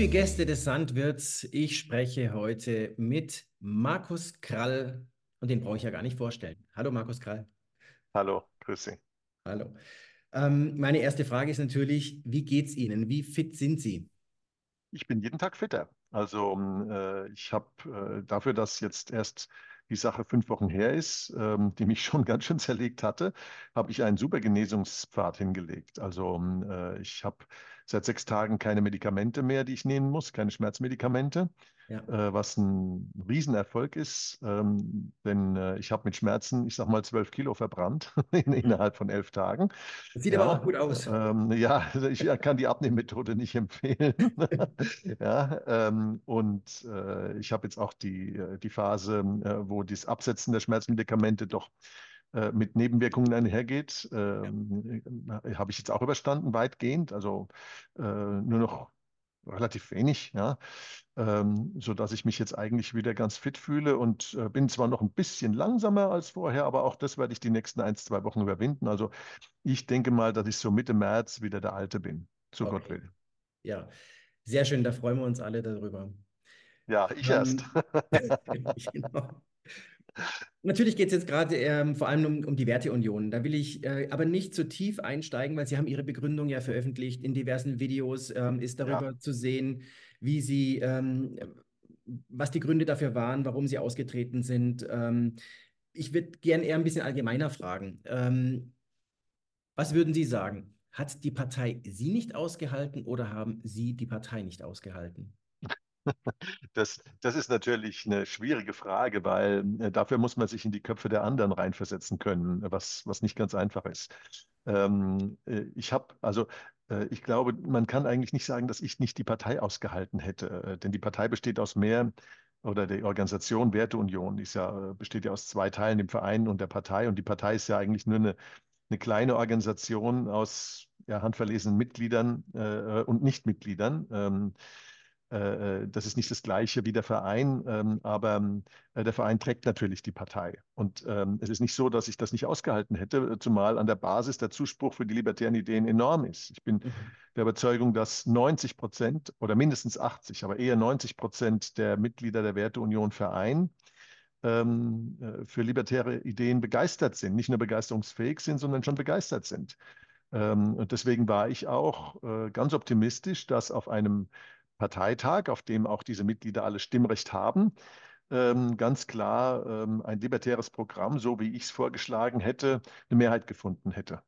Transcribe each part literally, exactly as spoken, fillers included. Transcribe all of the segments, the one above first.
Liebe Gäste des Sandwirts, ich spreche heute mit Markus Krall und den brauche ich ja gar nicht vorstellen. Hallo Markus Krall. Hallo, grüß Sie. Hallo. Ähm, meine erste Frage ist natürlich, wie geht's Ihnen? Wie fit sind Sie? Ich bin jeden Tag fitter. Also ähm, äh, ich habe äh, dafür, dass jetzt erst die Sache fünf Wochen her ist, ähm, die mich schon ganz schön zerlegt hatte, habe ich einen super Genesungspfad hingelegt. Also ähm, äh, ich habe seit sechs Tagen keine Medikamente mehr, die ich nehmen muss, keine Schmerzmedikamente. Ja. Äh, was ein Riesenerfolg ist, ähm, denn äh, ich habe mit Schmerzen, ich sag mal, zwölf Kilo verbrannt in, Mhm. innerhalb von elf Tagen. Das sieht aber auch Ja, gut äh, aus. ähm, ja, ich kann die Abnehmmethode nicht empfehlen. Ja, ähm, und äh, ich habe jetzt auch die, äh, die Phase, äh, wo das Absetzen der Schmerzmedikamente doch äh, mit Nebenwirkungen einhergeht, Ja. ähm, äh, habe ich jetzt auch überstanden, weitgehend. Also äh, nur noch relativ wenig, ja, ähm, so dass ich mich jetzt eigentlich wieder ganz fit fühle und äh, bin zwar noch ein bisschen langsamer als vorher, aber auch das werde ich die nächsten ein, zwei Wochen überwinden. Also ich denke mal, dass ich so Mitte März wieder der Alte bin, so Gott Okay. will. Ja, sehr schön, da freuen wir uns alle darüber. Ja, ich erst. Ähm, genau. Natürlich geht es jetzt gerade ähm, vor allem um, um die Werteunion. Da will ich äh, aber nicht zu tief einsteigen, weil Sie haben Ihre Begründung ja veröffentlicht. In diversen Videos ähm, ist Ja. darüber zu sehen, wie Sie, ähm, was die Gründe dafür waren, warum Sie ausgetreten sind. Ähm, ich würde gern eher ein bisschen allgemeiner fragen. Ähm, was würden Sie sagen? Hat die Partei Sie nicht ausgehalten oder haben Sie die Partei nicht ausgehalten? Das, das ist natürlich eine schwierige Frage, weil äh, dafür muss man sich in die Köpfe der anderen reinversetzen können, was, was nicht ganz einfach ist. Ähm, äh, ich habe, also äh, ich glaube, man kann eigentlich nicht sagen, dass ich nicht die Partei ausgehalten hätte, äh, denn die Partei besteht aus mehr, oder die Organisation Werteunion ist ja, äh, besteht ja aus zwei Teilen, dem Verein und der Partei. Und die Partei ist ja eigentlich nur eine, eine kleine Organisation aus ja, handverlesenen Mitgliedern äh, und Nichtmitgliedern. Ähm, äh, äh, das ist nicht das Gleiche wie der Verein, ähm, aber äh, der Verein trägt natürlich die Partei. Und ähm, es ist nicht so, dass ich das nicht ausgehalten hätte, zumal an der Basis der Zuspruch für die libertären Ideen enorm ist. Ich bin Mhm. der Überzeugung, dass neunzig Prozent oder mindestens achtzig, aber eher neunzig Prozent der Mitglieder der Werteunion Verein ähm, äh, für libertäre Ideen begeistert sind, nicht nur begeisterungsfähig sind, sondern schon begeistert sind. Ähm, und deswegen war ich auch äh, ganz optimistisch, dass auf einem Parteitag, auf dem auch diese Mitglieder alle Stimmrecht haben, ähm, ganz klar ähm, ein libertäres Programm, so wie ich es vorgeschlagen hätte, eine Mehrheit gefunden hätte.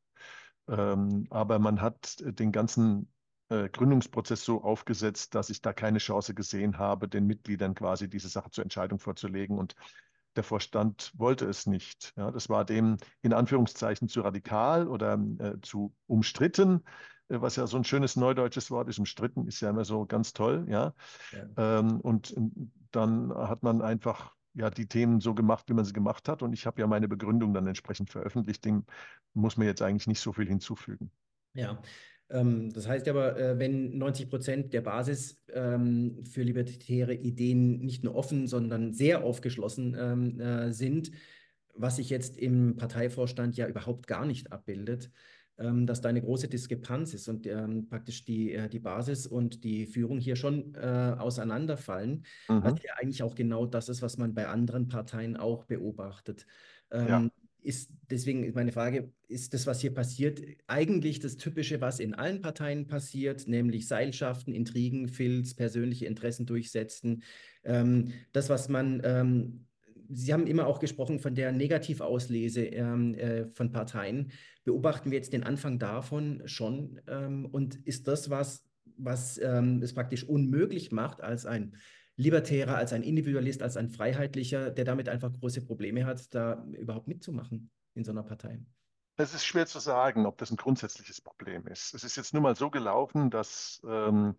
Ähm, aber man hat den ganzen äh, Gründungsprozess so aufgesetzt, dass ich da keine Chance gesehen habe, den Mitgliedern quasi diese Sache zur Entscheidung vorzulegen. Und der Vorstand wollte es nicht. Ja, das war dem in Anführungszeichen zu radikal oder äh, zu umstritten, äh, was ja so ein schönes neudeutsches Wort ist. Umstritten ist ja immer so ganz toll. Ja, Ja. ähm, und äh, dann hat man einfach ja die Themen so gemacht, wie man sie gemacht hat. Und ich habe ja meine Begründung dann entsprechend veröffentlicht. Dem muss man jetzt eigentlich nicht so viel hinzufügen. Ja, ähm, das heißt aber, äh, wenn neunzig Prozent der Basis ähm, für libertäre Ideen nicht nur offen, sondern sehr aufgeschlossen ähm, äh, sind, was sich jetzt im Parteivorstand ja überhaupt gar nicht abbildet, ähm, dass da eine große Diskrepanz ist und ähm, praktisch die, äh, die Basis und die Führung hier schon äh, auseinanderfallen, was Mhm. ja eigentlich auch genau das ist, was man bei anderen Parteien auch beobachtet. Ähm, Ja. ist deswegen ist meine Frage, ist das, was hier passiert, eigentlich das Typische, was in allen Parteien passiert, nämlich Seilschaften, Intrigen, Filz, persönliche Interessen durchsetzen? Ähm, das, was man, ähm, Sie haben immer auch gesprochen von der Negativauslese ähm, äh, von Parteien. Beobachten wir jetzt den Anfang davon schon? Ähm, und ist das was, was ähm, es praktisch unmöglich macht, als ein Libertärer, als ein Individualist, als ein Freiheitlicher, der damit einfach große Probleme hat, da überhaupt mitzumachen in so einer Partei? Es ist schwer zu sagen, ob das ein grundsätzliches Problem ist. Es ist jetzt nur mal so gelaufen, dass ähm,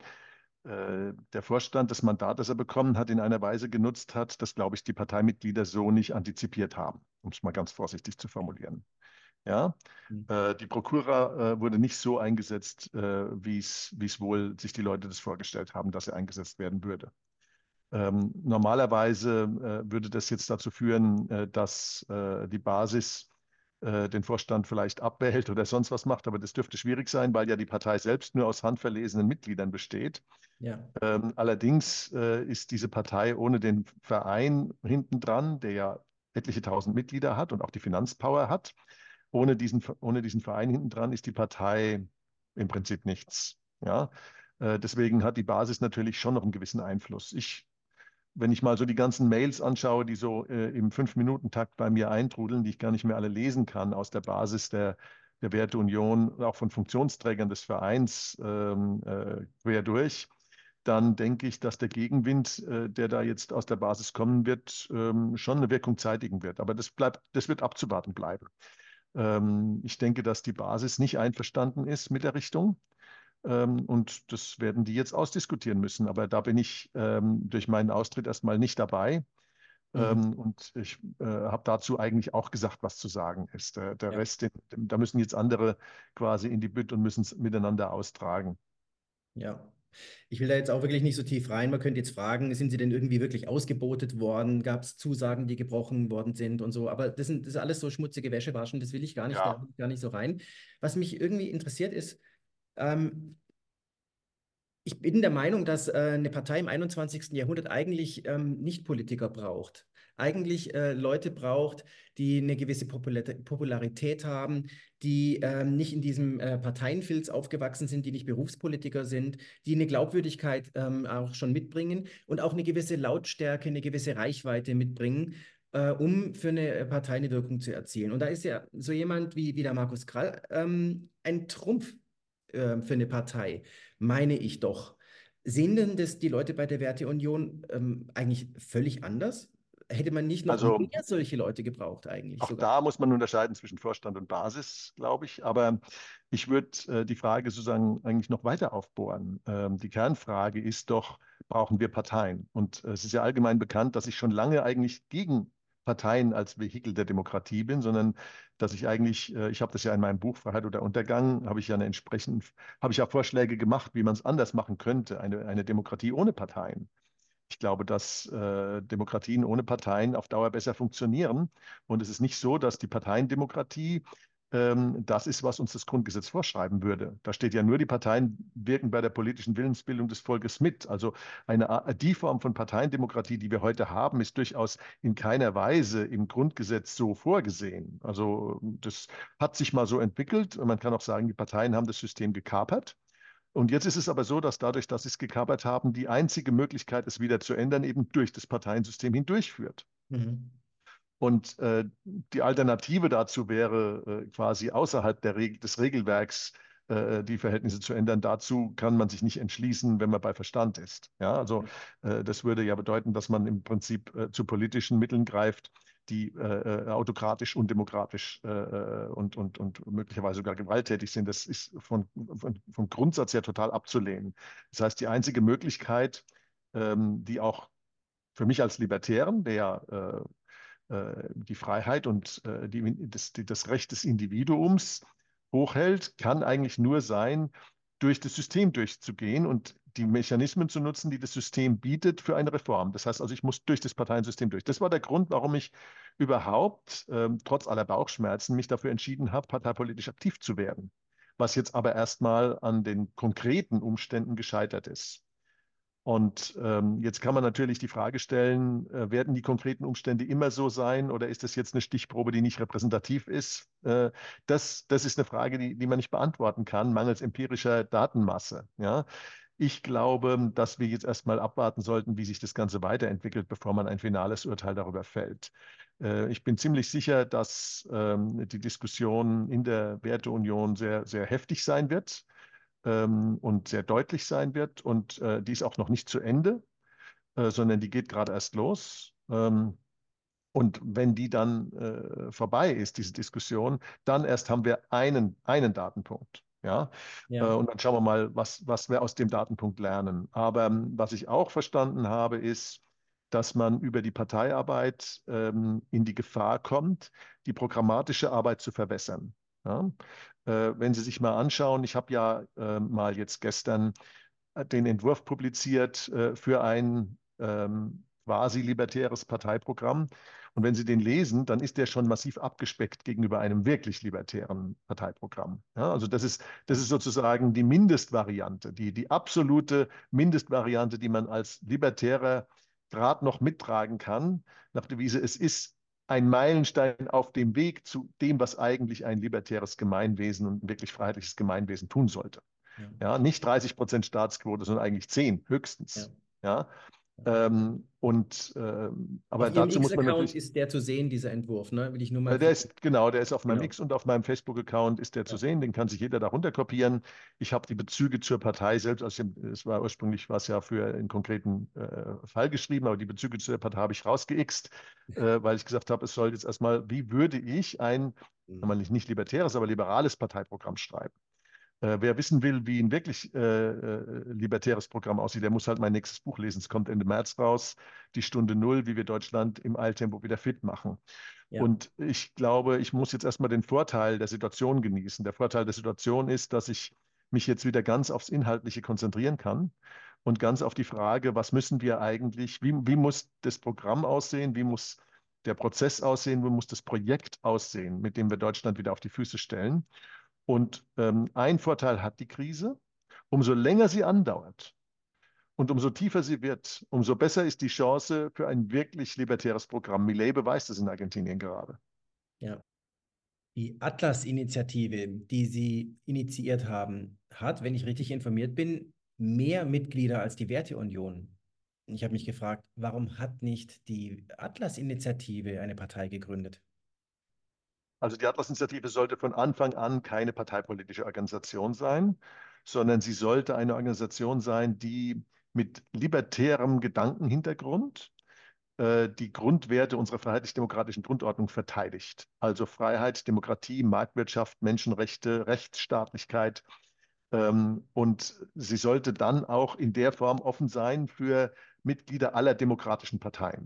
äh, der Vorstand das Mandat, das er bekommen hat, in einer Weise genutzt hat, dass, glaube ich, die Parteimitglieder so nicht antizipiert haben, um es mal ganz vorsichtig zu formulieren. Ja, Hm. äh, die Prokura äh, wurde nicht so eingesetzt, äh, wie es, wie es wohl sich die Leute das vorgestellt haben, dass er eingesetzt werden würde. Ähm, normalerweise äh, würde das jetzt dazu führen, äh, dass äh, die Basis äh, den Vorstand vielleicht abwählt oder sonst was macht, aber das dürfte schwierig sein, weil ja die Partei selbst nur aus handverlesenen Mitgliedern besteht. Ja. Ähm, allerdings äh, ist diese Partei ohne den Verein hintendran, der ja etliche tausend Mitglieder hat und auch die Finanzpower hat, ohne diesen, ohne diesen Verein hintendran ist die Partei im Prinzip nichts. Ja? Äh, deswegen hat die Basis natürlich schon noch einen gewissen Einfluss. Ich, wenn ich mal so die ganzen Mails anschaue, die so äh, im Fünf-Minuten-Takt bei mir eintrudeln, die ich gar nicht mehr alle lesen kann aus der Basis der, der Werteunion und auch von Funktionsträgern des Vereins ähm, äh, quer durch, dann denke ich, dass der Gegenwind, äh, der da jetzt aus der Basis kommen wird, ähm, schon eine Wirkung zeitigen wird. Aber das bleibt, das wird abzuwarten bleiben. Ähm, ich denke, dass die Basis nicht einverstanden ist mit der Richtung. Ähm, und das werden die jetzt ausdiskutieren müssen. Aber da bin ich ähm, durch meinen Austritt erstmal nicht dabei. Mhm. Ähm, und ich äh, habe dazu eigentlich auch gesagt, was zu sagen ist. Der, der Ja. Rest, den, da müssen jetzt andere quasi in die Bütt und müssen es miteinander austragen. Ja. Ich will da jetzt auch wirklich nicht so tief rein. Man könnte jetzt fragen, sind sie denn irgendwie wirklich ausgebotet worden? Gab es Zusagen, die gebrochen worden sind und so? Aber das sind das ist alles so schmutzige Wäschewaschen, das will ich gar nicht, da Ja, will ich gar nicht so rein. Was mich irgendwie interessiert ist, ähm, ich bin der Meinung, dass äh, eine Partei im einundzwanzigsten. Jahrhundert eigentlich ähm, nicht Politiker braucht. Eigentlich äh, Leute braucht, die eine gewisse Popula Popularität haben, die ähm, nicht in diesem äh, Parteienfilz aufgewachsen sind, die nicht Berufspolitiker sind, die eine Glaubwürdigkeit ähm, auch schon mitbringen und auch eine gewisse Lautstärke, eine gewisse Reichweite mitbringen, äh, um für eine Partei eine Wirkung zu erzielen. Und da ist ja so jemand wie, wie der Markus Krall ähm, ein Trumpf äh, für eine Partei, meine ich doch. Sehen denn das die Leute bei der Werteunion ähm, eigentlich völlig anders? Hätte man nicht noch also mehr solche Leute gebraucht eigentlich auch sogar? da muss man unterscheiden zwischen Vorstand und Basis, glaube ich. Aber ich würde äh, die Frage sozusagen eigentlich noch weiter aufbohren. Ähm, die Kernfrage ist doch, brauchen wir Parteien? Und äh, es ist ja allgemein bekannt, dass ich schon lange eigentlich gegen Parteien als Vehikel der Demokratie bin, sondern dass ich eigentlich, äh, ich habe das ja in meinem Buch Freiheit oder Untergang, habe ich ja eine entsprechend, habe ich ja Vorschläge gemacht, wie man es anders machen könnte, eine, eine Demokratie ohne Parteien. Ich glaube, dass äh, Demokratien ohne Parteien auf Dauer besser funktionieren. Und es ist nicht so, dass die Parteiendemokratie ähm, das ist, was uns das Grundgesetz vorschreiben würde. Da steht ja nur, die Parteien wirken bei der politischen Willensbildung des Volkes mit. Also eine, die Form von Parteiendemokratie, die wir heute haben, ist durchaus in keiner Weise im Grundgesetz so vorgesehen. Also das hat sich mal so entwickelt. Und man kann auch sagen, die Parteien haben das System gekapert. Und jetzt ist es aber so, dass dadurch, dass sie es gekapert haben, die einzige Möglichkeit, es wieder zu ändern, eben durch das Parteiensystem hindurchführt. Mhm. Und äh, die Alternative dazu wäre äh, quasi außerhalb der Regel, des Regelwerks äh, die Verhältnisse zu ändern. Dazu kann man sich nicht entschließen, wenn man bei Verstand ist. Ja, also äh, das würde ja bedeuten, dass man im Prinzip äh, zu politischen Mitteln greift, die äh, äh, autokratisch, undemokratisch äh, äh, und, und, und möglicherweise sogar gewalttätig sind. Das ist von, von, vom Grundsatz her total abzulehnen. Das heißt, die einzige Möglichkeit, ähm, die auch für mich als Libertären, der äh, äh, die Freiheit und äh, die, das, die, das Recht des Individuums hochhält, kann eigentlich nur sein, durch das System durchzugehen und die Mechanismen zu nutzen, die das System bietet für eine Reform. Das heißt also, ich muss durch das Parteiensystem durch. Das war der Grund, warum ich überhaupt, ähm, trotz aller Bauchschmerzen, mich dafür entschieden habe, parteipolitisch aktiv zu werden. Was jetzt aber erstmal an den konkreten Umständen gescheitert ist. Und ähm, jetzt kann man natürlich die Frage stellen, äh, werden die konkreten Umstände immer so sein oder ist das jetzt eine Stichprobe, die nicht repräsentativ ist? Äh, das, das ist eine Frage, die, die man nicht beantworten kann, mangels empirischer Datenmasse. Ja? Ich glaube, dass wir jetzt erstmal abwarten sollten, wie sich das Ganze weiterentwickelt, bevor man ein finales Urteil darüber fällt. Äh, ich bin ziemlich sicher, dass ähm, die Diskussion in der Werteunion sehr, sehr heftig sein wird ähm, und sehr deutlich sein wird. Und äh, die ist auch noch nicht zu Ende, äh, sondern die geht gerade erst los. Ähm, und wenn die dann äh, vorbei ist, diese Diskussion, dann erst haben wir einen, einen Datenpunkt. Ja? Äh, Ja. und dann schauen wir mal, was, was wir aus dem Datenpunkt lernen. Aber ähm, was ich auch verstanden habe, ist, dass man über die Parteiarbeit ähm, in die Gefahr kommt, die programmatische Arbeit zu verwässern. Ja? Äh, wenn Sie sich mal anschauen, ich habe ja äh, mal jetzt gestern äh, den Entwurf publiziert äh, für ein ähm, quasi libertäres Parteiprogramm. Und wenn Sie den lesen, dann ist der schon massiv abgespeckt gegenüber einem wirklich libertären Parteiprogramm. Ja, also das ist, das ist sozusagen die Mindestvariante, die, die absolute Mindestvariante, die man als Libertärer gerade noch mittragen kann, nach der Devise, es ist ein Meilenstein auf dem Weg zu dem, was eigentlich ein libertäres Gemeinwesen und ein wirklich freiheitliches Gemeinwesen tun sollte. Ja. Ja, nicht dreißig Prozent Staatsquote, sondern eigentlich zehn Ja. höchstens. Ja, ähm, und, ähm, Auf aber Ihrem dazu muss man X-Account natürlich, ist der zu sehen, dieser Entwurf, ne? Will ich nur mal äh, der für. ist, genau, der ist auf meinem Genau. X und auf meinem Facebook-Account ist der zu Ja. sehen, den kann sich jeder darunter kopieren. Ich habe die Bezüge zur Partei selbst, also es war ursprünglich was ja für einen konkreten äh, Fall geschrieben, aber die Bezüge zu der Partei habe ich rausgeixt, äh, weil ich gesagt habe, es soll jetzt erstmal, wie würde ich ein, Mhm. nicht, nicht libertäres, aber liberales Parteiprogramm schreiben? Äh, wer wissen will, wie ein wirklich äh, äh, libertäres Programm aussieht, der muss halt mein nächstes Buch lesen. Es kommt Ende März raus, Die Stunde Null, wie wir Deutschland im Eiltempo wieder fit machen. Ja. Und ich glaube, ich muss jetzt erstmal den Vorteil der Situation genießen. Der Vorteil der Situation ist, dass ich mich jetzt wieder ganz aufs Inhaltliche konzentrieren kann und ganz auf die Frage, was müssen wir eigentlich, wie, wie muss das Programm aussehen, wie muss der Prozess aussehen, wie muss das Projekt aussehen, mit dem wir Deutschland wieder auf die Füße stellen. Und ähm, ein Vorteil hat die Krise: umso länger sie andauert und umso tiefer sie wird, umso besser ist die Chance für ein wirklich libertäres Programm. Milei beweist es in Argentinien gerade. Ja. Die Atlas-Initiative, die Sie initiiert haben, hat, wenn ich richtig informiert bin, mehr Mitglieder als die Werteunion. Ich habe mich gefragt, warum hat nicht die Atlas-Initiative eine Partei gegründet? Also die Atlas-Initiative sollte von Anfang an keine parteipolitische Organisation sein, sondern sie sollte eine Organisation sein, die mit libertärem Gedankenhintergrund äh, die Grundwerte unserer freiheitlich-demokratischen Grundordnung verteidigt. Also Freiheit, Demokratie, Marktwirtschaft, Menschenrechte, Rechtsstaatlichkeit. Ähm, und sie sollte dann auch in der Form offen sein für Mitglieder aller demokratischen Parteien.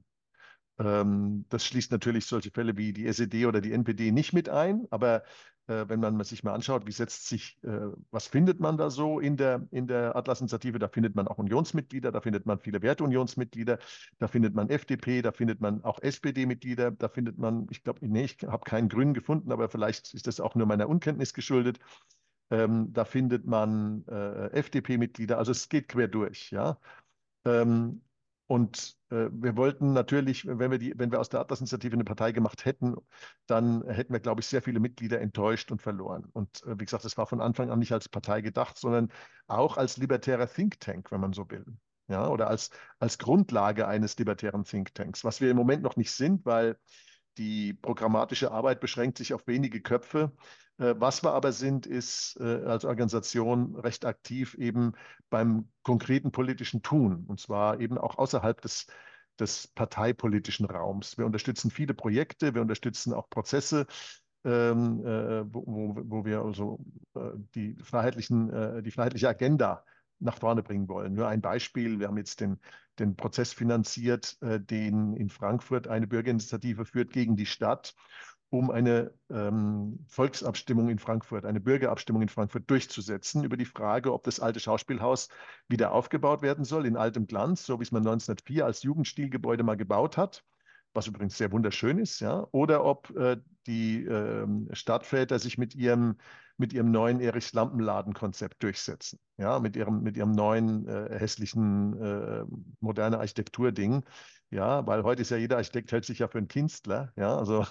Ähm, das schließt natürlich solche Fälle wie die S E D oder die N P D nicht mit ein, aber äh, wenn man sich mal anschaut, wie setzt sich, äh, was findet man da so in der, in der Atlas-Initiative, da findet man auch Unionsmitglieder, da findet man viele Werteunionsmitglieder, da findet man F D P, da findet man auch S P D-Mitglieder, da findet man, ich glaube, nee, ich habe keinen Grünen gefunden, aber vielleicht ist das auch nur meiner Unkenntnis geschuldet. Ähm, da findet man äh, F D P-Mitglieder, also es geht quer durch, ja. Ähm, und äh, wir wollten natürlich, wenn wir die, wenn wir aus der Atlas-Initiative eine Partei gemacht hätten, dann hätten wir, glaube ich, sehr viele Mitglieder enttäuscht und verloren. Und äh, wie gesagt, das war von Anfang an nicht als Partei gedacht, sondern auch als libertärer Think Tank, wenn man so will. Ja, oder als, als Grundlage eines libertären Think Tanks, was wir im Moment noch nicht sind, weil die programmatische Arbeit beschränkt sich auf wenige Köpfe. Äh, Was wir aber sind, ist äh, als Organisation recht aktiv eben beim konkreten politischen Tun, und zwar eben auch außerhalb des, des parteipolitischen Raums. Wir unterstützen viele Projekte, wir unterstützen auch Prozesse, ähm, äh, wo, wo, wo wir also äh, die freiheitlichen, äh, die freiheitliche Agenda nach vorne bringen wollen. Nur ein Beispiel: Wir haben jetzt den, den Prozess finanziert, äh, den in Frankfurt eine Bürgerinitiative führt gegen die Stadt, um eine ähm, Volksabstimmung in Frankfurt, eine Bürgerabstimmung in Frankfurt durchzusetzen über die Frage, ob das alte Schauspielhaus wieder aufgebaut werden soll in altem Glanz, so wie es man neunzehnhundertvier als Jugendstilgebäude mal gebaut hat, was übrigens sehr wunderschön ist, ja, oder ob äh, die äh, Stadtväter sich mit ihrem, mit ihrem neuen Erichs-Lampenladen-Konzept durchsetzen, ja, mit ihrem, mit ihrem neuen äh, hässlichen äh, moderne Architektur-Ding, ja, weil heute ist ja jeder Architekt hält sich ja für einen Künstler, ja, also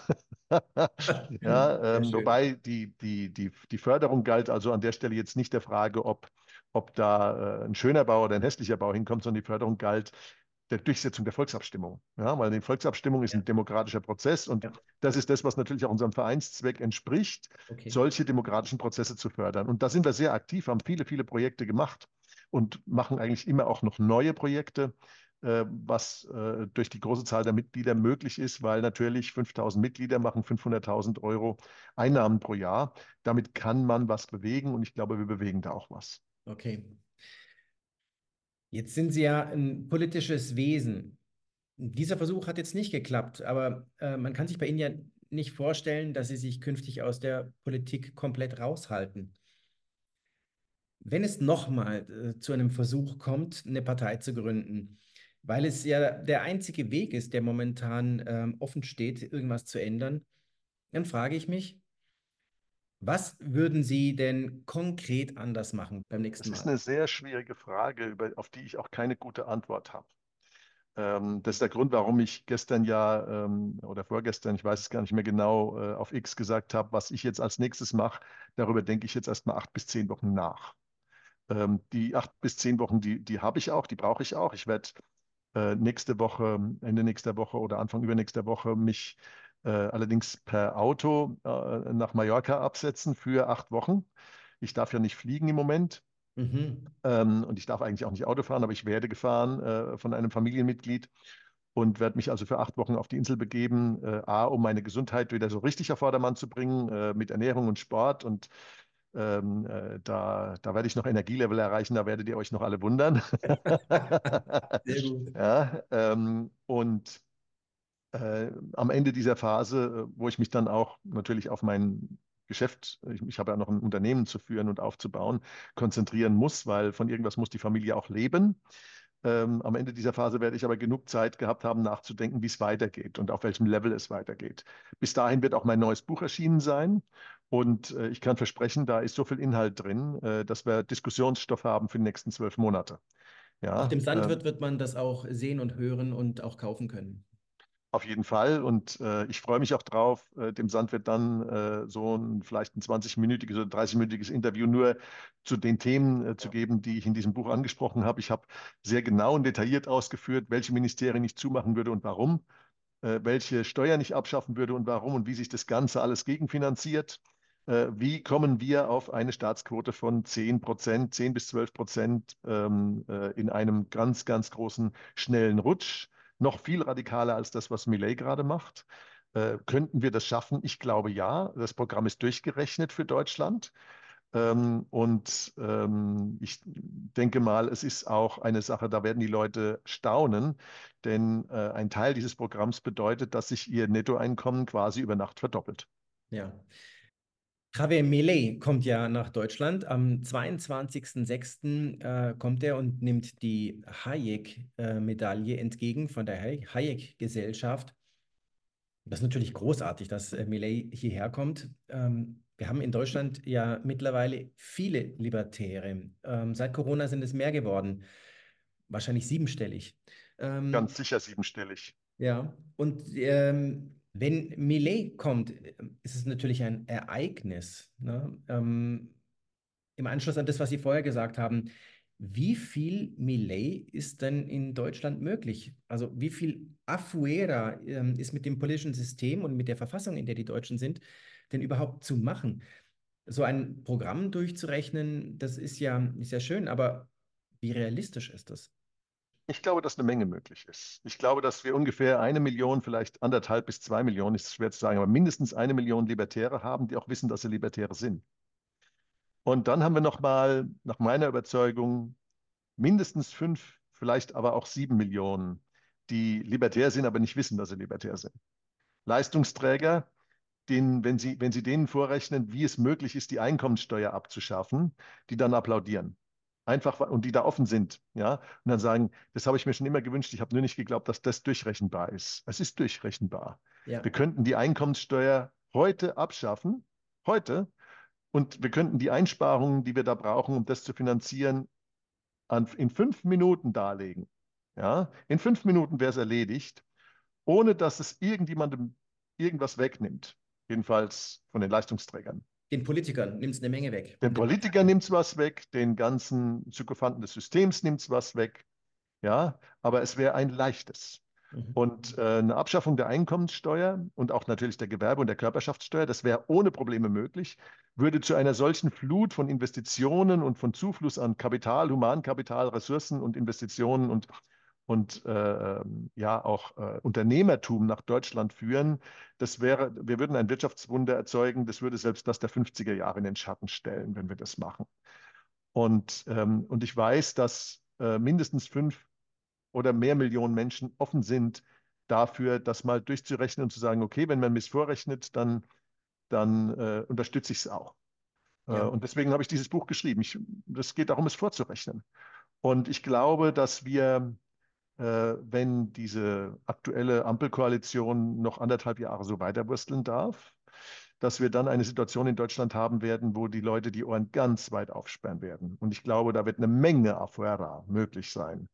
ja, Sehr ähm, schön. wobei die, die, die, die Förderung galt also an der Stelle jetzt nicht der Frage, ob, ob da äh, ein schöner Bau oder ein hässlicher Bau hinkommt, sondern die Förderung galt der Durchsetzung der Volksabstimmung. Ja, weil die Volksabstimmung ist ein Ja, demokratischer Prozess und ja, das ist das, was natürlich auch unserem Vereinszweck entspricht, okay. solche demokratischen Prozesse zu fördern. Und da sind wir sehr aktiv, haben viele, viele Projekte gemacht und machen eigentlich immer auch noch neue Projekte, äh, was äh, durch die große Zahl der Mitglieder möglich ist, weil natürlich fünftausend Mitglieder machen fünfhunderttausend Euro Einnahmen pro Jahr. Damit kann man was bewegen und ich glaube, wir bewegen da auch was. Okay. Jetzt sind Sie ja ein politisches Wesen. Dieser Versuch hat jetzt nicht geklappt, aber äh, man kann sich bei Ihnen ja nicht vorstellen, dass Sie sich künftig aus der Politik komplett raushalten. Wenn es nochmal äh, zu einem Versuch kommt, eine Partei zu gründen, weil es ja der einzige Weg ist, der momentan ähm, offen steht, irgendwas zu ändern, dann frage ich mich, was würden Sie denn konkret anders machen beim nächsten Das ist Mal? eine sehr schwierige Frage, über, auf die ich auch keine gute Antwort habe. Ähm, das ist der Grund, warum ich gestern ja ähm, oder vorgestern, ich weiß es gar nicht mehr genau, äh, auf X gesagt habe, was ich jetzt als nächstes mache. Darüber denke ich jetzt erstmal acht bis zehn Wochen nach. Ähm, die acht bis zehn Wochen, die, die habe ich auch, die brauche ich auch. Ich werde äh, nächste Woche, Ende nächster Woche oder Anfang übernächster Woche mich äh, allerdings per Auto äh, nach Mallorca absetzen für acht Wochen. Ich darf ja nicht fliegen im Moment. Mhm. Ähm, und ich darf eigentlich auch nicht Auto fahren, aber ich werde gefahren äh, von einem Familienmitglied und werde mich also für acht Wochen auf die Insel begeben, äh, A, um meine Gesundheit wieder so richtig auf Vordermann zu bringen, äh, mit Ernährung und Sport. Und ähm, äh, da, da werde ich noch Energielevel erreichen, da werdet ihr euch noch alle wundern. Sehr gut. Ja, ähm, und äh, am Ende dieser Phase, äh, wo ich mich dann auch natürlich auf mein Geschäft, ich, ich habe ja noch ein Unternehmen zu führen und aufzubauen, konzentrieren muss, weil von irgendwas muss die Familie auch leben. Ähm, am Ende dieser Phase werde ich aber genug Zeit gehabt haben, nachzudenken, wie es weitergeht und auf welchem Level es weitergeht. Bis dahin wird auch mein neues Buch erschienen sein. Und äh, ich kann versprechen, da ist so viel Inhalt drin, äh, dass wir Diskussionsstoff haben für die nächsten zwölf Monate. Auf Ja, dem ähm, Sandwirt wird man das auch sehen und hören und auch kaufen können. auf jeden Fall. Und äh, ich freue mich auch drauf, äh, dem Sandwirt dann äh, so ein vielleicht ein zwanzig-minütiges oder dreißig-minütiges Interview nur zu den Themen äh, zu Ja. geben, die ich in diesem Buch angesprochen habe. Ich habe sehr genau und detailliert ausgeführt, welche Ministerien ich zumachen würde und warum, äh, welche Steuern ich abschaffen würde und warum und wie sich das Ganze alles gegenfinanziert. Äh, wie kommen wir auf eine Staatsquote von zehn Prozent, zehn bis zwölf Prozent ähm, äh, in einem ganz, ganz großen, schnellen Rutsch? Noch viel radikaler als das, was Milei gerade macht. Äh, könnten wir das schaffen? Ich glaube ja. Das Programm ist durchgerechnet für Deutschland. Ähm, und ähm, ich denke mal, es ist auch eine Sache, da werden die Leute staunen, denn äh, ein Teil dieses Programms bedeutet, dass sich ihr Nettoeinkommen quasi über Nacht verdoppelt. Ja. Javier Milei kommt ja nach Deutschland. Am zweiundzwanzigsten sechsten Äh, kommt er und nimmt die Hayek-Medaille entgegen von der Hay- Hayek-Gesellschaft. Das ist natürlich großartig, dass äh, Milei hierher kommt. Ähm, wir haben in Deutschland ja mittlerweile viele Libertäre. Ähm, seit Corona sind es mehr geworden, wahrscheinlich siebenstellig. Ähm, Ganz sicher siebenstellig. ja, und ähm, wenn Millet kommt, äh, ist es natürlich ein Ereignis. Ne? Ähm, Im Anschluss an das, was Sie vorher gesagt haben, wie viel Millet ist denn in Deutschland möglich? Also wie viel Afuera ähm, ist mit dem politischen System und mit der Verfassung, in der die Deutschen sind, denn überhaupt zu machen? So ein Programm durchzurechnen, das ist ja, ist ja schön, aber wie realistisch ist das? Ich glaube, dass eine Menge möglich ist. Ich glaube, dass wir ungefähr eine Million, vielleicht anderthalb bis zwei Millionen, ist schwer zu sagen, aber mindestens eine Million Libertäre haben, die auch wissen, dass sie Libertäre sind. Und dann haben wir nochmal, nach meiner Überzeugung, mindestens fünf, vielleicht aber auch sieben Millionen, die libertär sind, aber nicht wissen, dass sie libertär sind. Leistungsträger, denen, wenn Sie, wenn Sie denen vorrechnen, wie es möglich ist, die Einkommensteuer abzuschaffen, die dann applaudieren. Einfach, und die da offen sind, ja, und dann sagen, das habe ich mir schon immer gewünscht, ich habe nur nicht geglaubt, dass das durchrechenbar ist. Es ist durchrechenbar. Ja, Wir könnten die Einkommensteuer heute abschaffen, heute, und wir könnten die Einsparungen, die wir da brauchen, um das zu finanzieren, an, in fünf Minuten darlegen. Ja, in fünf Minuten wäre es erledigt, ohne dass es irgendjemandem irgendwas wegnimmt. Jedenfalls von den Leistungsträgern. den Politikern nimmt es eine Menge weg Den und den Politikern Parteien. nimmt es was weg, den ganzen Sykophanten des Systems nimmt es was weg. Ja, aber es wäre ein leichtes. Mhm. Und äh, eine Abschaffung der Einkommenssteuer und auch natürlich der Gewerbe- und der Körperschaftssteuer, das wäre ohne Probleme möglich, würde zu einer solchen Flut von Investitionen und von Zufluss an Kapital, Humankapital, Ressourcen und Investitionen und, und äh, ähm, ja auch äh, Unternehmertum nach Deutschland führen. Das wäre, wir würden ein Wirtschaftswunder erzeugen, das würde selbst das der fünfziger Jahre in den Schatten stellen, wenn wir das machen. Und, ähm, und ich weiß, dass äh, mindestens fünf oder mehr Millionen Menschen offen sind dafür, das mal durchzurechnen und zu sagen, okay, wenn man mir es vorrechnet, dann, dann äh, unterstütze ich es auch. Äh, Ja, und deswegen habe ich dieses Buch geschrieben. Ich, es geht darum, es vorzurechnen. Und ich glaube, dass wir äh, wenn diese aktuelle Ampelkoalition noch anderthalb Jahre so weiterwursteln darf, dass wir dann eine Situation in Deutschland haben werden, wo die Leute die Ohren ganz weit aufsperren werden. Und ich glaube, da wird eine Menge Afuera möglich sein.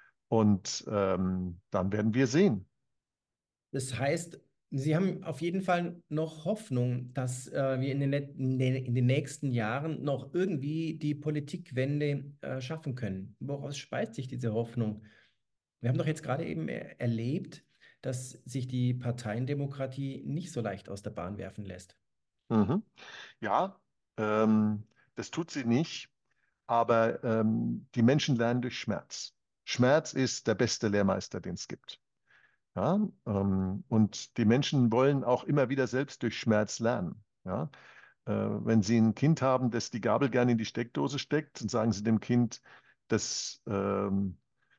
Und ähm, dann werden wir sehen. Das heißt, Sie haben auf jeden Fall noch Hoffnung, dass äh, wir in den, net- in den, in den nächsten Jahren noch irgendwie die Politikwende äh, schaffen können. Woraus speist sich diese Hoffnung? Wir haben doch jetzt gerade eben er erlebt, dass sich die Parteiendemokratie nicht so leicht aus der Bahn werfen lässt. Mhm. Ja, ähm, das tut sie nicht, aber ähm, die Menschen lernen durch Schmerz. Schmerz ist der beste Lehrmeister, den es gibt. Ja, ähm, und die Menschen wollen auch immer wieder selbst durch Schmerz lernen. Ja, äh, wenn Sie ein Kind haben, das die Gabel gerne in die Steckdose steckt, dann sagen Sie dem Kind, das ähm,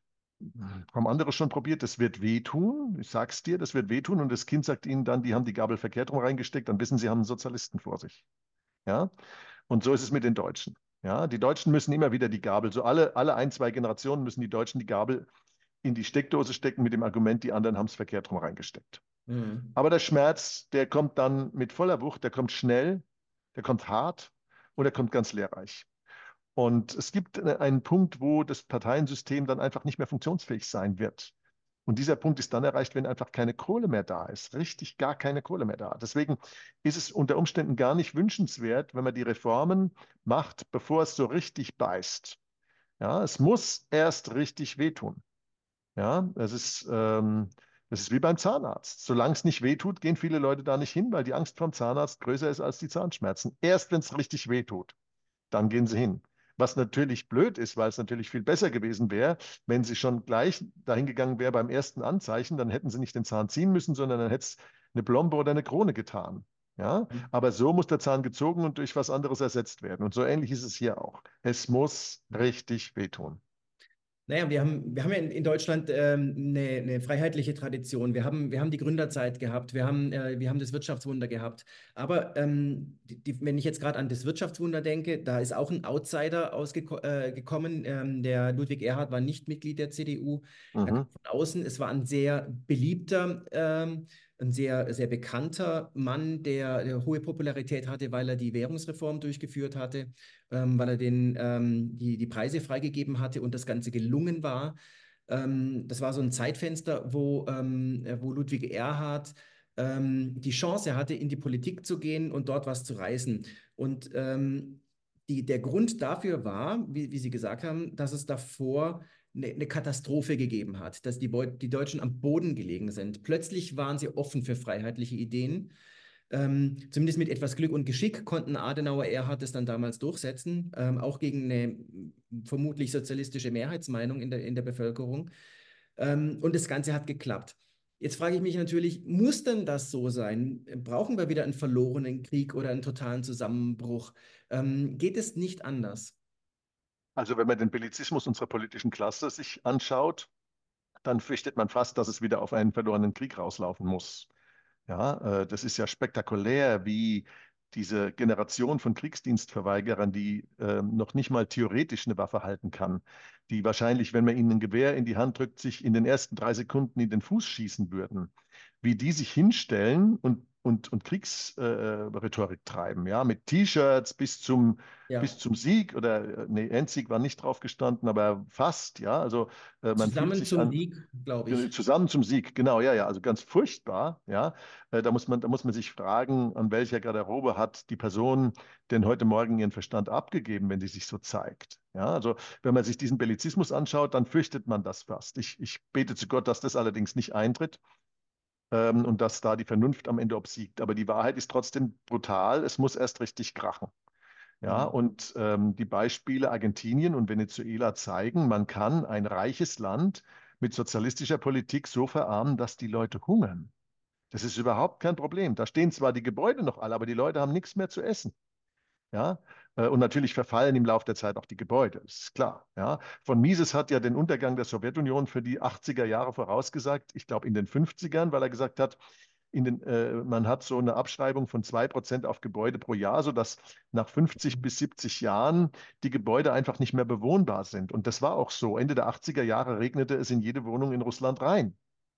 haben andere schon probiert, das wird wehtun. Ich sag's dir, das wird wehtun. Und das Kind sagt Ihnen dann, die haben die Gabel verkehrt rum reingesteckt, dann wissen Sie, haben einen Sozialisten vor sich. Ja, und so ist es mit den Deutschen. Ja, die Deutschen müssen immer wieder die Gabel, so alle, alle ein, zwei Generationen müssen die Deutschen die Gabel in die Steckdose stecken mit dem Argument, die anderen haben es verkehrt rum reingesteckt. Mhm. Aber der Schmerz, der kommt dann mit voller Wucht, der kommt schnell, der kommt hart und der kommt ganz lehrreich. Und es gibt äh, einen Punkt, wo das Parteiensystem dann einfach nicht mehr funktionsfähig sein wird. Und dieser Punkt ist dann erreicht, wenn einfach keine Kohle mehr da ist. Richtig gar keine Kohle mehr da. Deswegen ist es unter Umständen gar nicht wünschenswert, wenn man die Reformen macht, bevor es so richtig beißt. Ja, es muss erst richtig wehtun. Ja, es ist, ähm, das ist wie beim Zahnarzt. Solange es nicht wehtut, gehen viele Leute da nicht hin, weil die Angst vom Zahnarzt größer ist als die Zahnschmerzen. Erst wenn es richtig wehtut, dann gehen sie hin. Was natürlich blöd ist, weil es natürlich viel besser gewesen wäre, wenn sie schon gleich dahin gegangen wäre beim ersten Anzeichen, dann hätten sie nicht den Zahn ziehen müssen, sondern dann hätte es eine Plombe oder eine Krone getan. Ja, aber so muss der Zahn gezogen und durch was anderes ersetzt werden. Und so ähnlich ist es hier auch. Es muss richtig wehtun. Naja, wir haben, wir haben ja in, in Deutschland ähm, eine, eine freiheitliche Tradition. Wir haben, wir haben die Gründerzeit gehabt, wir haben, äh, wir haben das Wirtschaftswunder gehabt. Aber ähm, die, die, wenn ich jetzt gerade an das Wirtschaftswunder denke, da ist auch ein Outsider ausgekommen. Äh, gekommen. Ähm, der Ludwig Erhard war nicht Mitglied der C D U. Er kam Mhm. von außen. Es war ein sehr beliebter, ähm, ein sehr, sehr bekannter Mann, der, der hohe Popularität hatte, weil er die Währungsreform durchgeführt hatte, ähm, weil er den, ähm, die, die Preise freigegeben hatte und das Ganze gelungen war. Ähm, das war so ein Zeitfenster, wo, ähm, äh, wo Ludwig Erhard ähm, die Chance hatte, in die Politik zu gehen und dort was zu reißen. Und ähm, die, der Grund dafür war, wie, wie Sie gesagt haben, dass es davor eine, eine Katastrophe gegeben hat, dass die, Beu die Deutschen am Boden gelegen sind. Plötzlich waren sie offen für freiheitliche Ideen. Ähm, zumindest mit etwas Glück und Geschick konnten Adenauer Erhard es dann damals durchsetzen, ähm, auch gegen eine vermutlich sozialistische Mehrheitsmeinung in der, in der Bevölkerung. Ähm, und das Ganze hat geklappt. Jetzt frage ich mich natürlich, muss denn das so sein? Brauchen wir wieder einen verlorenen Krieg oder einen totalen Zusammenbruch? Ähm, geht es nicht anders? Also wenn man den Bellizismus unserer politischen Klasse sich anschaut, dann fürchtet man fast, dass es wieder auf einen verlorenen Krieg rauslaufen muss. Ja, äh, das ist ja spektakulär, wie diese Generation von Kriegsdienstverweigerern, die äh, noch nicht mal theoretisch eine Waffe halten kann, die wahrscheinlich, wenn man ihnen ein Gewehr in die Hand drückt, sich in den ersten drei Sekunden in den Fuß schießen würden, wie die sich hinstellen und, und, und Kriegsrhetorik äh, treiben, ja, mit T-Shirts bis zum, Ja, bis zum Sieg oder, äh, nee, Endsieg war nicht drauf gestanden, aber fast, ja, also äh, man fühlt zusammen sich zum an, Sieg, glaube Ge- ich. Zusammen zum Sieg, genau, ja, ja, also ganz furchtbar, ja. Äh, Da muss man, da muss man sich fragen, an welcher Garderobe hat die Person denn heute Morgen ihren Verstand abgegeben, wenn sie sich so zeigt. Ja, also wenn man sich diesen Bellizismus anschaut, dann fürchtet man das fast. Ich, ich bete zu Gott, dass das allerdings nicht eintritt, ähm, und dass da die Vernunft am Ende obsiegt. Aber die Wahrheit ist trotzdem brutal. Es muss erst richtig krachen. Ja, Hm. und ähm, die Beispiele Argentinien und Venezuela zeigen, man kann ein reiches Land mit sozialistischer Politik so verarmen, dass die Leute hungern. Das ist überhaupt kein Problem. Da stehen zwar die Gebäude noch alle, aber die Leute haben nichts mehr zu essen. Ja, Äh, und natürlich verfallen im Laufe der Zeit auch die Gebäude, das ist klar. Ja, von Mises hat ja den Untergang der Sowjetunion für die achtziger Jahre vorausgesagt, ich glaube in den fünfzigern, weil er gesagt hat, in den, äh, man hat so eine Abschreibung von zwei Prozent auf Gebäude pro Jahr, sodass nach fünfzig bis siebzig Jahren die Gebäude einfach nicht mehr bewohnbar sind. Und das war auch so. Ende der achtziger Jahre regnete es in jede Wohnung in Russland rein.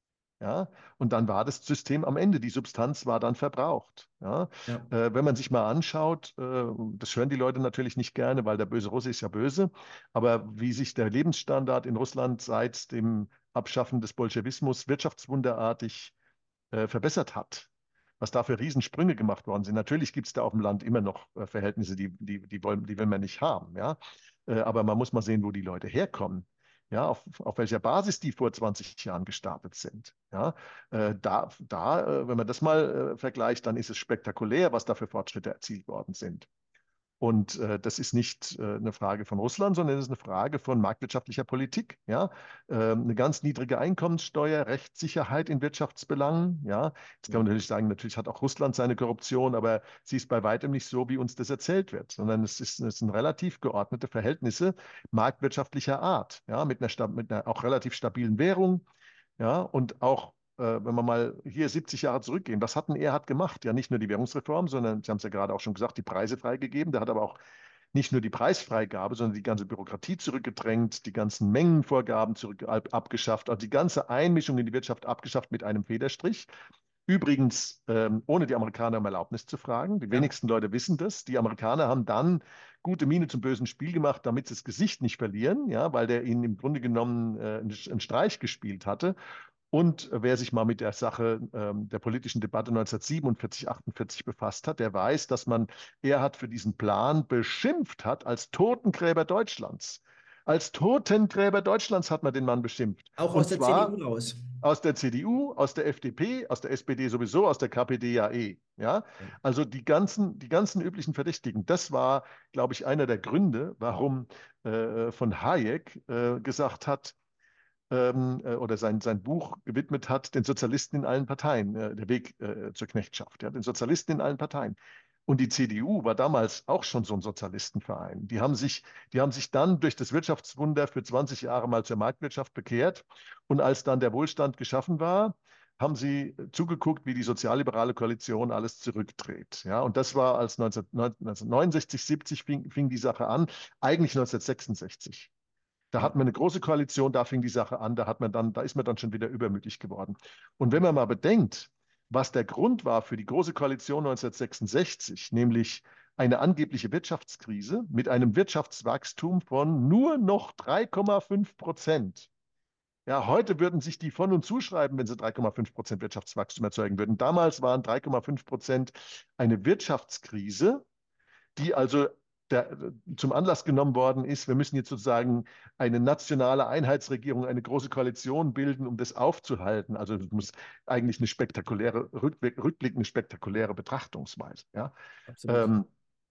Ja, und dann war das System am Ende, die Substanz war dann verbraucht. Ja, Ja, äh, wenn man sich mal anschaut, äh, das hören die Leute natürlich nicht gerne, weil der böse Russe ist ja böse, aber wie sich der Lebensstandard in Russland seit dem Abschaffen des Bolschewismus wirtschaftswunderartig äh, verbessert hat, was da für Riesensprünge gemacht worden sind. Natürlich gibt es da auf dem Land immer noch äh, Verhältnisse, die, die, die, wollen, die will man nicht haben. Ja? Äh, aber man muss mal sehen, wo die Leute herkommen. Ja, auf, auf welcher Basis die vor zwanzig Jahren gestartet sind. Ja, äh, da, da äh, wenn man das mal äh, vergleicht, dann ist es spektakulär, was da für Fortschritte erzielt worden sind. Und äh, das ist nicht äh, eine Frage von Russland, sondern es ist eine Frage von marktwirtschaftlicher Politik. Ja? Ähm, eine ganz niedrige Einkommenssteuer, Rechtssicherheit in Wirtschaftsbelangen. Ja? Jetzt kann ja. man natürlich sagen, natürlich hat auch Russland seine Korruption, aber sie ist bei weitem nicht so, wie uns das erzählt wird, sondern es, ist, es sind relativ geordnete Verhältnisse marktwirtschaftlicher Art, ja? Mit einer, mit einer auch relativ stabilen Währung. Ja, und auch, äh, wenn wir mal hier siebzig Jahre zurückgehen, was hat denn Erhard gemacht? Ja, nicht nur die Währungsreform, sondern, Sie haben es ja gerade auch schon gesagt, die Preise freigegeben. Der hat aber auch nicht nur die Preisfreigabe, sondern die ganze Bürokratie zurückgedrängt, die ganzen Mengenvorgaben zurück, ab, abgeschafft, also die ganze Einmischung in die Wirtschaft abgeschafft mit einem Federstrich. Übrigens, ähm, ohne die Amerikaner um Erlaubnis zu fragen. Die Ja. wenigsten Leute wissen das. Die Amerikaner haben dann gute Miene zum bösen Spiel gemacht, damit sie das Gesicht nicht verlieren, ja, weil der ihnen im Grunde genommen äh, einen Streich gespielt hatte. Und wer sich mal mit der Sache ähm, der politischen Debatte neunzehnhundertsiebenundvierzig, achtundvierzig befasst hat, der weiß, dass man Erhard für diesen Plan beschimpft hat als Totengräber Deutschlands. Als Totengräber Deutschlands hat man den Mann beschimpft. Auch aus Und der C D U zwar raus. aus der C D U, aus der F D P, aus der S P D sowieso, aus der K P D ja eh. Ja? Ja. Also die ganzen, die ganzen üblichen Verdächtigen. Das war, glaube ich, einer der Gründe, warum äh, von Hayek äh, gesagt hat, ähm, äh, oder sein, sein Buch gewidmet hat, den Sozialisten in allen Parteien, äh, der Weg äh, zur Knechtschaft, ja, den Sozialisten in allen Parteien. Und die C D U war damals auch schon so ein Sozialistenverein. Die haben sich, die haben sich dann durch das Wirtschaftswunder für zwanzig Jahre mal zur Marktwirtschaft bekehrt. Und als dann der Wohlstand geschaffen war, haben sie zugeguckt, wie die sozialliberale Koalition alles zurückdreht. Ja, und das war als neunzehnhundertneunundsechzig, siebzig fing, fing die Sache an, eigentlich neunzehnhundertsechsundsechzig. Da Ja. hat man eine große Koalition, da fing die Sache an, da hat man dann, da ist man dann schon wieder übermütig geworden. Und wenn man mal bedenkt, was der Grund war für die große Koalition neunzehnhundertsechsundsechzig, nämlich eine angebliche Wirtschaftskrise mit einem Wirtschaftswachstum von nur noch drei Komma fünf Prozent. Ja, heute würden sich die von uns zuschreiben, wenn sie drei Komma fünf Prozent Wirtschaftswachstum erzeugen würden. Damals waren drei Komma fünf Prozent eine Wirtschaftskrise, die also der, zum Anlass genommen worden ist, wir müssen jetzt sozusagen eine nationale Einheitsregierung, eine große Koalition bilden, um das aufzuhalten. Also es muss eigentlich eine spektakuläre, rückblickende spektakuläre Betrachtungsweise. Ja? Absolut. Ähm,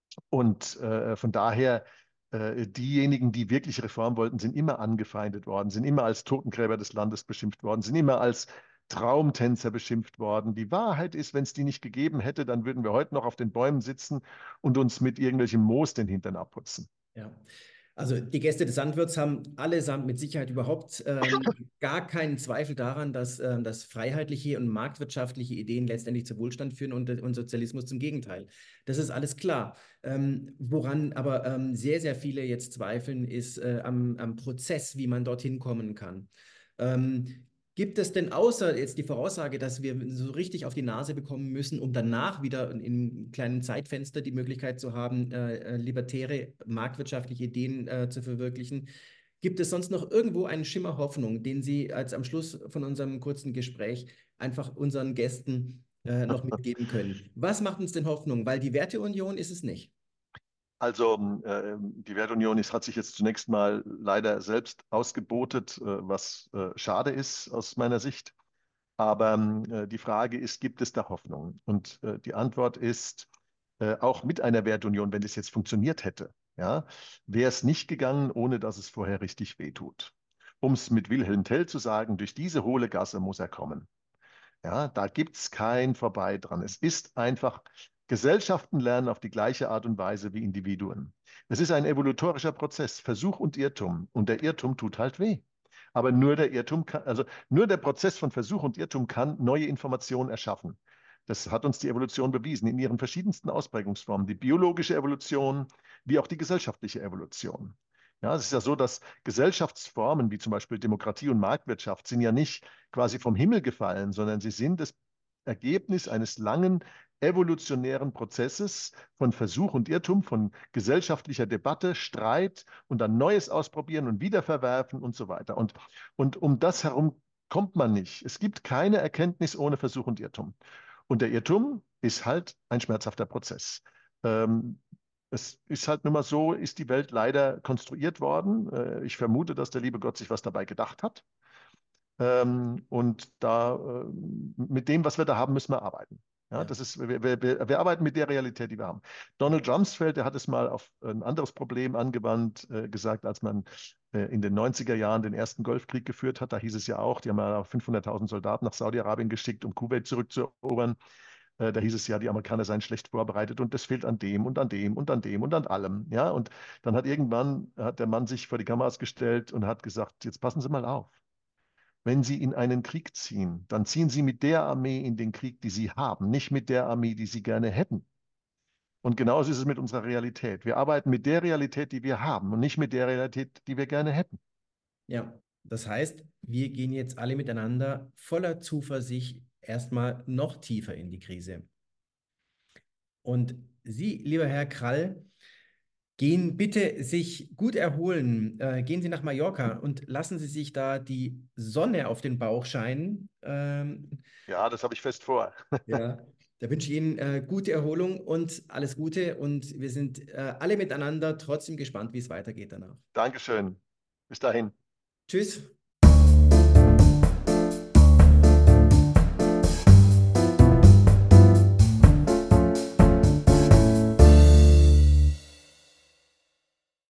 und äh, von daher, äh, diejenigen, die wirklich Reform wollten, sind immer angefeindet worden, sind immer als Totengräber des Landes beschimpft worden, sind immer als Traumtänzer beschimpft worden. Die Wahrheit ist, wenn es die nicht gegeben hätte, dann würden wir heute noch auf den Bäumen sitzen und uns mit irgendwelchem Moos den Hintern abputzen. Ja. Also die Gäste des Sandwirts haben allesamt mit Sicherheit überhaupt ähm, gar keinen Zweifel daran, dass, ähm, dass freiheitliche und marktwirtschaftliche Ideen letztendlich zu Wohlstand führen und, und Sozialismus zum Gegenteil. Das ist alles klar. Ähm, woran aber ähm, sehr, sehr viele jetzt zweifeln, ist äh, am, am Prozess, wie man dorthin kommen kann. Ähm, Gibt es denn außer jetzt die Voraussage, dass wir so richtig auf die Nase bekommen müssen, um danach wieder in einem kleinen Zeitfenster die Möglichkeit zu haben, äh, äh, libertäre marktwirtschaftliche Ideen äh, zu verwirklichen? Gibt es sonst noch irgendwo einen Schimmer Hoffnung, den Sie als am Schluss von unserem kurzen Gespräch einfach unseren Gästen äh, noch mitgeben können? Was macht uns denn Hoffnung? Weil die Werteunion ist es nicht. Also äh, die Wertunion ist, hat sich jetzt zunächst mal leider selbst ausgebotet, äh, was äh, schade ist aus meiner Sicht. Aber äh, die Frage ist, gibt es da Hoffnung? Und äh, die Antwort ist, äh, auch mit einer Wertunion, wenn das jetzt funktioniert hätte, ja, wäre es nicht gegangen, ohne dass es vorher richtig wehtut. Um es mit Wilhelm Tell zu sagen, durch diese hohle Gasse muss er kommen. Ja, da gibt es kein Vorbei dran. Es ist einfach, Gesellschaften lernen auf die gleiche Art und Weise wie Individuen. Es ist ein evolutorischer Prozess, Versuch und Irrtum. Und der Irrtum tut halt weh. Aber nur der Irrtum kann, also nur der Prozess von Versuch und Irrtum kann neue Informationen erschaffen. Das hat uns die Evolution bewiesen, in ihren verschiedensten Ausprägungsformen. Die biologische Evolution, wie auch die gesellschaftliche Evolution. Ja, es ist ja so, dass Gesellschaftsformen wie zum Beispiel Demokratie und Marktwirtschaft sind ja nicht quasi vom Himmel gefallen, sondern sie sind das Ergebnis eines langen evolutionären Prozesses von Versuch und Irrtum, von gesellschaftlicher Debatte, Streit und dann Neues ausprobieren und wiederverwerfen und so weiter. Und, und um das herum kommt man nicht. Es gibt keine Erkenntnis ohne Versuch und Irrtum. Und der Irrtum ist halt ein schmerzhafter Prozess. Ähm, es ist halt nun mal so, ist die Welt leider konstruiert worden. Äh, ich vermute, dass der liebe Gott sich was dabei gedacht hat. Ähm, und da, äh, mit dem, was wir da haben, müssen wir arbeiten. Ja, Ja. das ist, wir, wir, wir, wir arbeiten mit der Realität, die wir haben. Donald Rumsfeld, der hat es mal auf ein anderes Problem angewandt, äh, gesagt, als man äh, in den neunziger Jahren den ersten Golfkrieg geführt hat. Da hieß es ja auch, die haben ja fünfhunderttausend Soldaten nach Saudi-Arabien geschickt, um Kuwait zurückzuerobern. Äh, da hieß es ja, die Amerikaner seien schlecht vorbereitet und das fehlt an dem und an dem und an dem und an allem. Ja, und dann hat irgendwann hat der Mann sich vor die Kameras gestellt und hat gesagt, jetzt passen Sie mal auf. Wenn Sie in einen Krieg ziehen, dann ziehen Sie mit der Armee in den Krieg, die Sie haben, nicht mit der Armee, die Sie gerne hätten. Und genauso ist es mit unserer Realität. Wir arbeiten mit der Realität, die wir haben und nicht mit der Realität, die wir gerne hätten. Ja, das heißt, wir gehen jetzt alle miteinander voller Zuversicht erstmal noch tiefer in die Krise. Und Sie, lieber Herr Krall, gehen bitte sich gut erholen. Äh, gehen Sie nach Mallorca und lassen Sie sich da die Sonne auf den Bauch scheinen. Ähm, Ja, das habe ich fest vor. ja, da wünsche ich Ihnen äh, gute Erholung und alles Gute. Und wir sind äh, alle miteinander trotzdem gespannt, wie es weitergeht danach. Dankeschön. Bis dahin. Tschüss.